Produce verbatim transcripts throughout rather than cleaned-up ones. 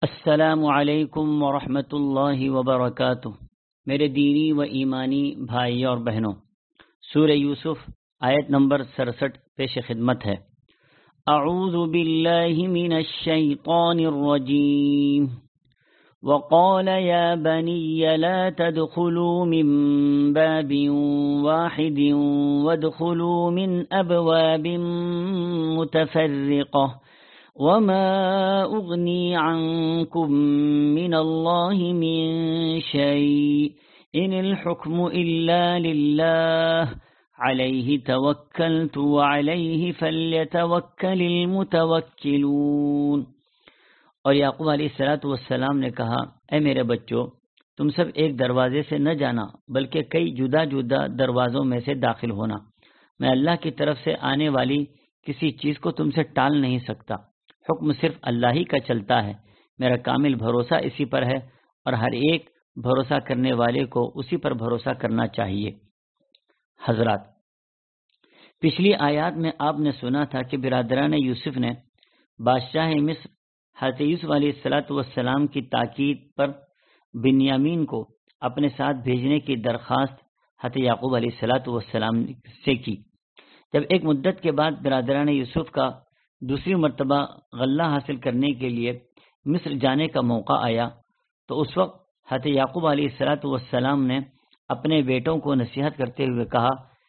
السلام علیکم ورحمۃ اللہ وبرکاتہ۔ میرے دینی و ایمانی بھائی اور بہنوں، سورہ یوسف آیت نمبر سڑسٹھ پیش خدمت ہے۔ اعوذ باللہ من الشیطان الرجیم وقال یا بنی لا تدخلوا من باب واحد وادخلوا من ابواب متفرقہ وما اغنی عنکم من اللہ من شیء ان الحکم الا للہ علیہ توکلت وعلیہ فلیتوکل المتوکلون۔ اور یعقوب علیہ الصلوۃ والسلام نے کہا، اے میرے بچوں، تم سب ایک دروازے سے نہ جانا بلکہ کئی جدا جدا دروازوں میں سے داخل ہونا۔ میں اللہ کی طرف سے آنے والی کسی چیز کو تم سے ٹال نہیں سکتا، حکم صرف اللہ ہی کا چلتا ہے، میرا کامل بھروسہ اسی پر ہے اور ہر ایک بھروسہ کرنے والے کو اسی پر بھروسہ کرنا چاہیے۔ حضرات، پچھلی آیات میں آپ نے سنا تھا کہ برادران یوسف نے بادشاہ مصر حضرت یوسف علیہ الصلوۃ والسلام کی تاکید پر بنیامین کو اپنے ساتھ بھیجنے کی درخواست حضرت یعقوب علیہ الصلوۃ والسلام سے کی۔ جب ایک مدت کے بعد برادران یوسف کا دوسری مرتبہ غلہ حاصل کرنے کے لیے مصر جانے کا موقع آیا تو اس وقت حضرت یعقوب علیہ الصلوۃ والسلام نے اپنے بیٹوں کو نصیحت کرتے ہوئے کہا،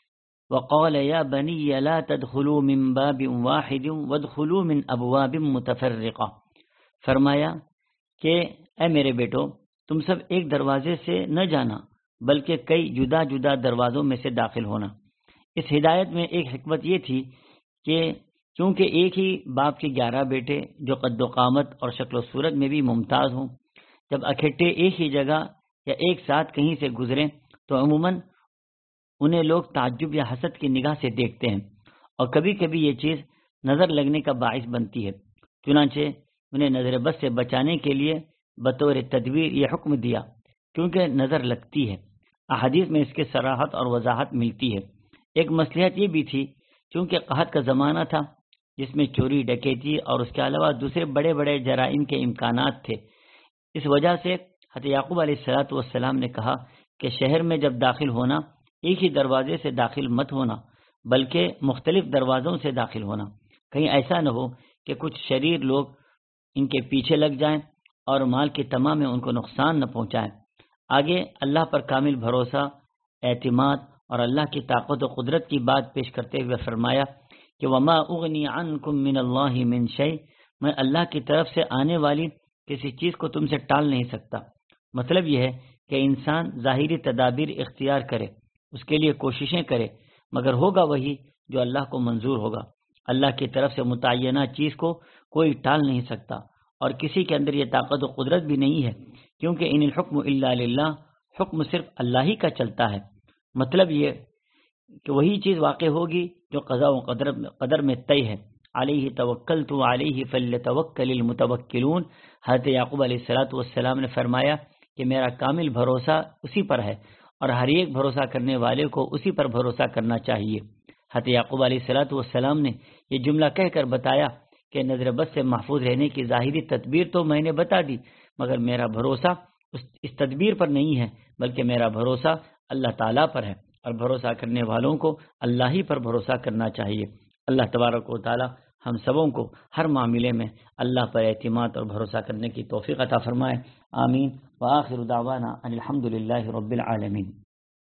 وقال یا بنی لا تدخلوا من باب واحد وادخلوا من ابواب متفرقہ۔ فرمایا کہ اے میرے بیٹو، تم سب ایک دروازے سے نہ جانا بلکہ کئی جدا جدا دروازوں میں سے داخل ہونا۔ اس ہدایت میں ایک حکمت یہ تھی کہ کیونکہ ایک ہی باپ کے گیارہ بیٹے جو قد و قامت اور شکل و صورت میں بھی ممتاز ہوں، جب اکٹھے ایک ہی جگہ یا ایک ساتھ کہیں سے گزریں تو عموماً انہیں لوگ تعجب یا حسد کی نگاہ سے دیکھتے ہیں اور کبھی کبھی یہ چیز نظر لگنے کا باعث بنتی ہے۔ چنانچہ انہیں نظر بد سے بچانے کے لیے بطور تدبیر یہ حکم دیا، کیونکہ نظر لگتی ہے۔ احادیث میں اس کے صراحت اور وضاحت ملتی ہے۔ ایک مصلحت یہ بھی تھی کیونکہ قحط کا زمانہ تھا جس میں چوری ڈکیتی اور اس کے علاوہ دوسرے بڑے بڑے جرائم کے امکانات تھے۔ اس وجہ سے حضرت یعقوب علیہ الصلوۃ والسلام نے کہا کہ شہر میں جب داخل ہونا ایک ہی دروازے سے داخل مت ہونا بلکہ مختلف دروازوں سے داخل ہونا، کہیں ایسا نہ ہو کہ کچھ شریر لوگ ان کے پیچھے لگ جائیں اور مال کی تمام میں ان کو نقصان نہ پہنچائیں۔ آگے اللہ پر کامل بھروسہ، اعتماد اور اللہ کی طاقت و قدرت کی بات پیش کرتے ہوئے فرمایا کہ وما اغنی عنکم من اللہ من شیء، میں اللہ کی طرف سے آنے والی کسی چیز کو تم سے ٹال نہیں سکتا۔ مطلب یہ ہے کہ انسان ظاہری تدابیر اختیار کرے، اس کے لیے کوششیں کرے، مگر ہوگا وہی جو اللہ کو منظور ہوگا۔ اللہ کی طرف سے متعینہ چیز کو کوئی ٹال نہیں سکتا اور کسی کے اندر یہ طاقت و قدرت بھی نہیں ہے، کیونکہ ان الحکم الا للہ، حکم صرف اللہ ہی کا چلتا ہے۔ مطلب یہ کہ وہی چیز واقع ہوگی جو قضاء و قدر قدر میں طے ہے۔ علیہ توکلت علیہ فلیتوکل المتوکلون۔ حضرت یعقوب علیہ الصلوۃ والسلام نے فرمایا کہ میرا کامل بھروسہ اسی پر ہے اور ہر ایک بھروسہ کرنے والے کو اسی پر بھروسہ کرنا چاہیے۔ حضرت یعقوب علیہ الصلوۃ والسلام نے یہ جملہ کہہ کر بتایا کہ نظر بد سے محفوظ رہنے کی ظاہری تدبیر تو میں نے بتا دی، مگر میرا بھروسہ اس تدبیر پر نہیں ہے بلکہ میرا بھروسہ اللہ تعالیٰ پر ہے، اور بھروسہ کرنے والوں کو اللہ ہی پر بھروسہ کرنا چاہیے۔ اللہ تبارک و تعالی ہم سبوں کو ہر معاملے میں اللہ پر اعتماد اور بھروسہ کرنے کی توفیق عطا فرمائے۔ آمین۔ وآخر دعوانا ان الحمد للہ رب العالمین۔